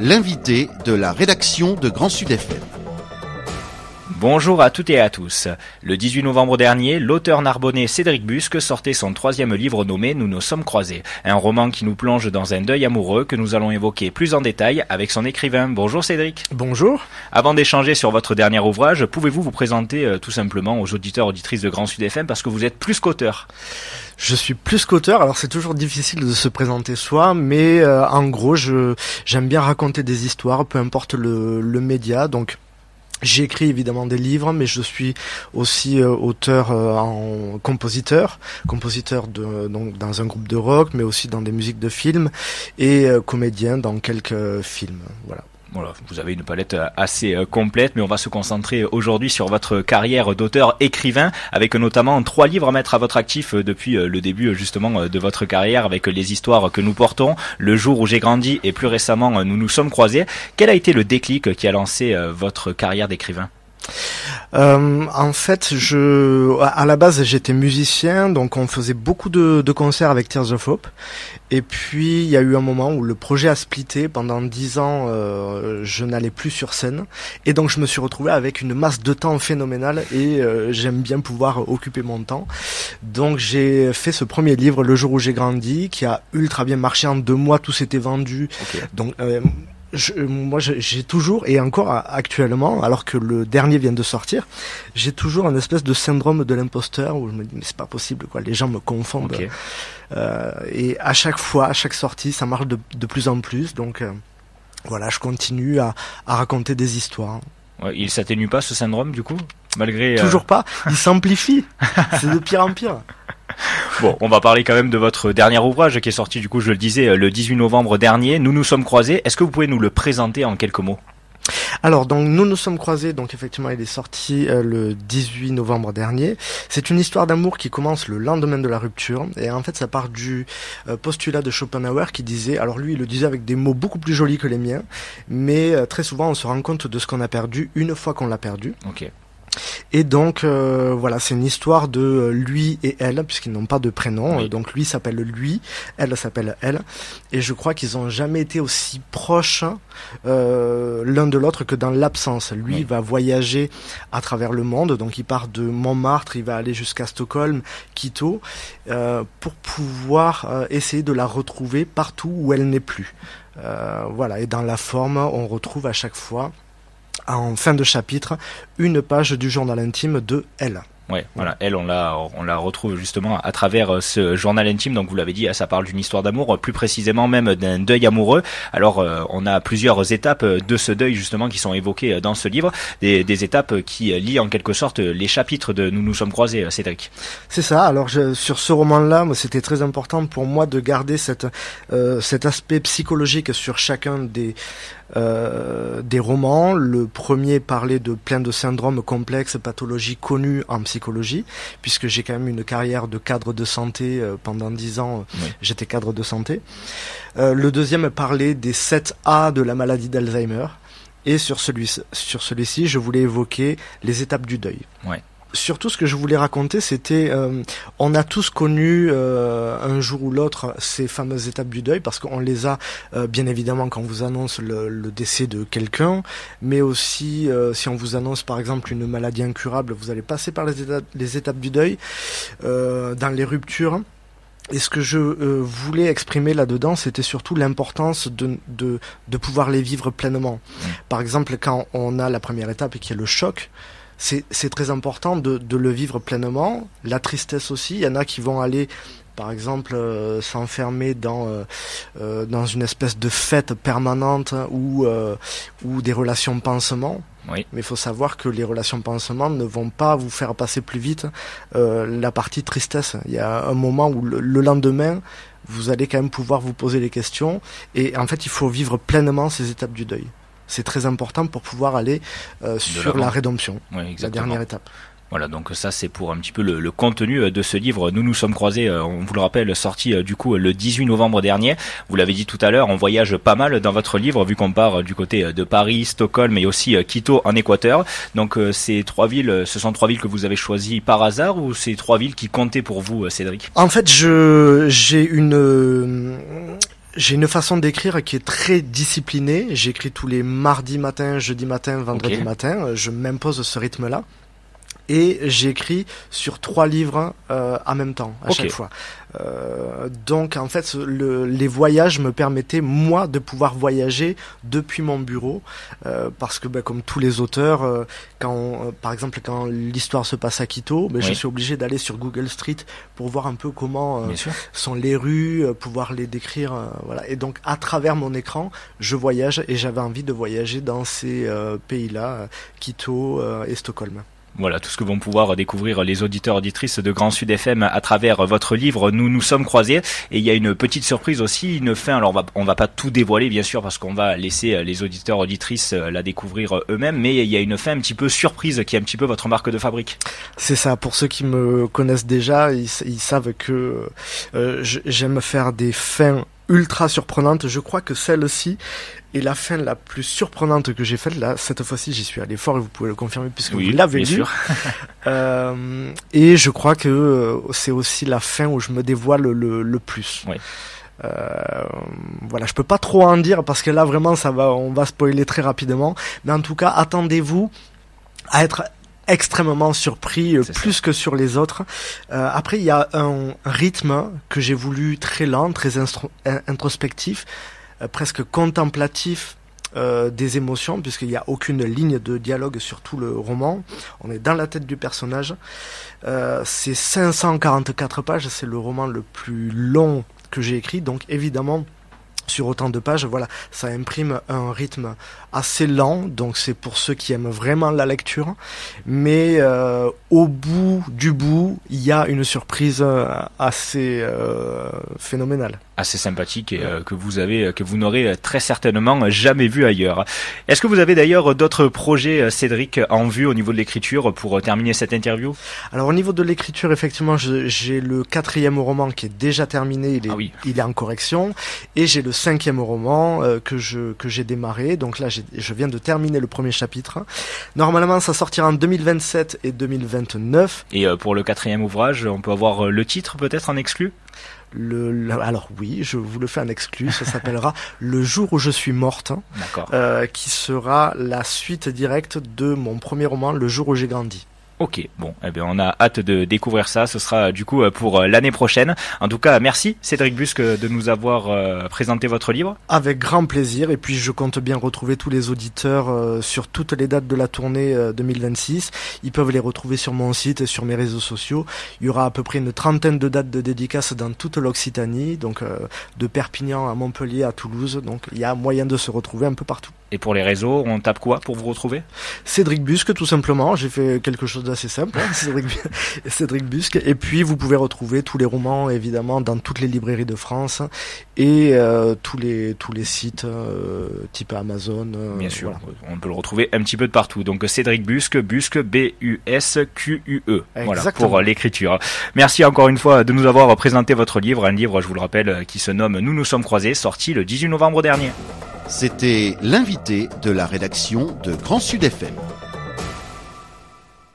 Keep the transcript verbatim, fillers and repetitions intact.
l'invité de la rédaction de Grand Sud F M. Bonjour à toutes et à tous. Le dix-huit novembre dernier, l'auteur narbonnais Cédric Busque sortait son troisième livre nommé « Nous nous sommes croisés », un roman qui nous plonge dans un deuil amoureux que nous allons évoquer plus en détail avec son écrivain. Bonjour Cédric. Bonjour. Avant d'échanger sur votre dernier ouvrage, pouvez-vous vous présenter euh, tout simplement aux auditeurs auditrices de Grand Sud F M parce que vous êtes plus qu'auteur? Je suis plus qu'auteur, alors c'est toujours difficile de se présenter soi, mais euh, en gros, je j'aime bien raconter des histoires, peu importe le, le média, donc... J'ai écrit évidemment des livres, mais je suis aussi euh, auteur euh, en compositeur, compositeur de, donc dans un groupe de rock, mais aussi dans des musiques de films et euh, comédien dans quelques films. Voilà. Voilà, vous avez une palette assez complète, mais on va se concentrer aujourd'hui sur votre carrière d'auteur-écrivain, avec notamment trois livres à mettre à votre actif depuis le début justement de votre carrière, avec les histoires que nous portons, Le jour où j'ai grandi et plus récemment Nous nous sommes croisés. Quel a été le déclic qui a lancé votre carrière d'écrivain ? Euh, en fait, je, à la base, j'étais musicien, donc on faisait beaucoup de, de concerts avec Tears of Hope. Et puis, il y a eu un moment où le projet a splitté. Pendant dix ans, euh, je n'allais plus sur scène. Et donc, je me suis retrouvé avec une masse de temps phénoménale et euh, j'aime bien pouvoir occuper mon temps. Donc, j'ai fait ce premier livre, Le jour où j'ai grandi, qui a ultra bien marché. En deux mois, tout s'était vendu. Okay. Donc, euh, Je, moi, j'ai toujours, et encore actuellement, alors que le dernier vient de sortir, j'ai toujours un espèce de syndrome de l'imposteur où je me dis, mais c'est pas possible, quoi. Les gens me confondent. Okay. Euh, et à chaque fois, à chaque sortie, ça marche de, de plus en plus. Donc, euh, voilà, je continue à, à raconter des histoires. Ouais, il s'atténue pas, ce syndrome, du coup, malgré. Toujours euh... pas. Il s'amplifie. C'est de pire en pire. Bon, on va parler quand même de votre dernier ouvrage qui est sorti, du coup, je le disais, le dix-huit novembre dernier. Nous nous sommes croisés. Est-ce que vous pouvez nous le présenter en quelques mots ? Alors, donc, Nous nous sommes croisés, donc effectivement, il est sorti euh, le dix-huit novembre dernier. C'est une histoire d'amour qui commence le lendemain de la rupture. Et en fait, ça part du euh, postulat de Schopenhauer qui disait, alors lui, il le disait avec des mots beaucoup plus jolis que les miens, mais euh, très souvent, on se rend compte de ce qu'on a perdu une fois qu'on l'a perdu. Ok. Et donc euh, voilà, c'est une histoire de euh, lui et elle, puisqu'ils n'ont pas de prénom. Oui. Donc lui s'appelle lui, elle s'appelle elle. Et je crois qu'ils ont jamais été aussi proches euh, l'un de l'autre que dans l'absence. Lui oui. va voyager à travers le monde, donc il part de Montmartre, il va aller jusqu'à Stockholm, Quito, euh, pour pouvoir euh, essayer de la retrouver partout où elle n'est plus. Euh, voilà, et dans la forme, on retrouve à chaque fois, en fin de chapitre, une page du journal intime de elle. Ouais, voilà, elle, on la, on la retrouve justement à travers ce journal intime. Donc, vous l'avez dit, ça parle d'une histoire d'amour, plus précisément même d'un deuil amoureux. Alors, euh, on a plusieurs étapes de ce deuil justement qui sont évoquées dans ce livre, des, des étapes qui lient en quelque sorte les chapitres de Nous nous sommes croisés, Cédric. C'est ça. Alors, je, sur ce roman-là, moi, c'était très important pour moi de garder cette, euh, cet aspect psychologique sur chacun des Euh, des romans. Le premier parlait de plein de syndromes complexes, pathologies connues en psychologie, puisque j'ai quand même une carrière de cadre de santé euh, pendant dix ans, oui. J'étais cadre de santé. Euh, le deuxième parlait des sept A de la maladie d'Alzheimer, et sur celui sur celui-ci, je voulais évoquer les étapes du deuil. Ouais. Surtout, ce que je voulais raconter, c'était, euh, on a tous connu euh, un jour ou l'autre ces fameuses étapes du deuil, parce qu'on les a euh, bien évidemment quand on vous annonce le, le décès de quelqu'un, mais aussi euh, si on vous annonce par exemple une maladie incurable, vous allez passer par les étapes, les étapes du deuil, euh, dans les ruptures. Et ce que je euh, voulais exprimer là-dedans, c'était surtout l'importance de, de, de pouvoir les vivre pleinement. Mmh. Par exemple, quand on a la première étape qui est le choc, C'est, c'est très important de, de le vivre pleinement. La tristesse aussi, il y en a qui vont aller, par exemple, euh, s'enfermer dans euh, euh, dans une espèce de fête permanente ou euh, ou des relations pansement. Oui. Mais il faut savoir que les relations pansement ne vont pas vous faire passer plus vite euh, la partie tristesse. Il y a un moment où le, le lendemain, vous allez quand même pouvoir vous poser les questions. Et en fait, il faut vivre pleinement ces étapes du deuil. C'est très important pour pouvoir aller euh, sur la rédemption, oui, la dernière étape. Voilà, donc ça c'est pour un petit peu le, le contenu de ce livre. Nous nous sommes croisés, on vous le rappelle, sorti du coup le dix-huit novembre dernier. Vous l'avez dit tout à l'heure, on voyage pas mal dans votre livre vu qu'on part du côté de Paris, Stockholm et aussi Quito en Équateur. Donc ces trois villes, ce sont trois villes que vous avez choisies par hasard ou c'est trois villes qui comptaient pour vous, Cédric ? En fait, je j'ai une J'ai une façon d'écrire qui est très disciplinée. J'écris tous les mardis matin, jeudi matin, vendredi okay. matin. Je m'impose ce rythme-là. Et j'écris sur trois livres euh, en même temps, à okay. chaque fois. Euh, donc en fait, le, les voyages me permettaient, moi, de pouvoir voyager depuis mon bureau. Euh, parce que ben, comme tous les auteurs, euh, quand on, euh, par exemple, quand l'histoire se passe à Quito, ben, oui. je suis obligé d'aller sur Google Street pour voir un peu comment euh, sont les rues, euh, pouvoir les décrire. Euh, voilà. Et donc, à travers mon écran, je voyage et j'avais envie de voyager dans ces euh, pays-là, euh, Quito euh, et Stockholm. Voilà, tout ce que vont pouvoir découvrir les auditeurs auditrices de Grand Sud F M à travers votre livre Nous nous sommes croisés. Et il y a une petite surprise aussi, une fin. Alors on va, on va pas tout dévoiler bien sûr parce qu'on va laisser les auditeurs auditrices la découvrir eux-mêmes, mais il y a une fin un petit peu surprise qui est un petit peu votre marque de fabrique. C'est ça, pour ceux qui me connaissent déjà, ils, ils savent que euh, j'aime faire des fins ultra surprenante. Je crois que celle-ci est la fin la plus surprenante que j'ai faite. Là, cette fois-ci, j'y suis allé fort et vous pouvez le confirmer puisque oui, vous l'avez lu. Sûr. euh, et je crois que euh, c'est aussi la fin où je me dévoile le, le plus. Oui. Euh, voilà, je peux pas trop en dire parce que là vraiment ça va, on va spoiler très rapidement. Mais en tout cas, attendez-vous à être extrêmement surpris, euh, plus ça. que sur les autres. Euh, après, il y a un rythme que j'ai voulu très lent, très instro- introspectif, euh, presque contemplatif euh, des émotions, puisqu'il n'y a aucune ligne de dialogue sur tout le roman. On est dans la tête du personnage. Euh, c'est cinq cent quarante-quatre pages, c'est le roman le plus long que j'ai écrit, donc évidemment, sur autant de pages, voilà, ça imprime un rythme assez lent, donc c'est pour ceux qui aiment vraiment la lecture, mais euh, au bout du bout, il y a une surprise assez euh, phénoménale. Assez sympathique et euh, que vous avez, que vous n'aurez très certainement jamais vu ailleurs. Est-ce que vous avez d'ailleurs d'autres projets, Cédric, en vue au niveau de l'écriture pour terminer cette interview ? Alors au niveau de l'écriture, effectivement, je, j'ai le quatrième roman qui est déjà terminé, il est, ah oui. il est en correction, et j'ai le cinquième roman euh, que je que j'ai démarré. Donc là, j'ai, je viens de terminer le premier chapitre. Normalement, ça sortira en deux mille vingt-sept et deux mille vingt-neuf. Et euh, pour le quatrième ouvrage, on peut avoir le titre peut-être en exclu ? Le, le, alors oui, je vous le fais en exclu, ça s'appellera Le jour où je suis morte, D'accord. Euh, qui sera la suite directe de mon premier roman, Le jour où j'ai grandi. Ok, bon, eh bien on a hâte de découvrir ça, ce sera du coup pour l'année prochaine. En tout cas, merci Cédric Busque de nous avoir euh, présenté votre livre. Avec grand plaisir, et puis je compte bien retrouver tous les auditeurs euh, sur toutes les dates de la tournée euh, deux mille vingt-six. Ils peuvent les retrouver sur mon site et sur mes réseaux sociaux. Il y aura à peu près une trentaine de dates de dédicaces dans toute l'Occitanie, donc euh, de Perpignan à Montpellier à Toulouse, donc il y a moyen de se retrouver un peu partout. Et pour les réseaux, on tape quoi pour vous retrouver ? Cédric Busque, tout simplement. J'ai fait quelque chose d'assez simple, hein, Cédric, Cédric Busque. Et puis, vous pouvez retrouver tous les romans, évidemment, dans toutes les librairies de France et euh, tous les tous les sites euh, type Amazon. Euh, Bien sûr, voilà. On peut le retrouver un petit peu de partout. Donc, Cédric Busque, Busque, B U S Q U E. Voilà, pour l'écriture. Merci encore une fois de nous avoir présenté votre livre. Un livre, je vous le rappelle, qui se nomme Nous nous sommes croisés, sorti le dix-huit novembre dernier. C'était l'invité de la rédaction de Grand Sud F M.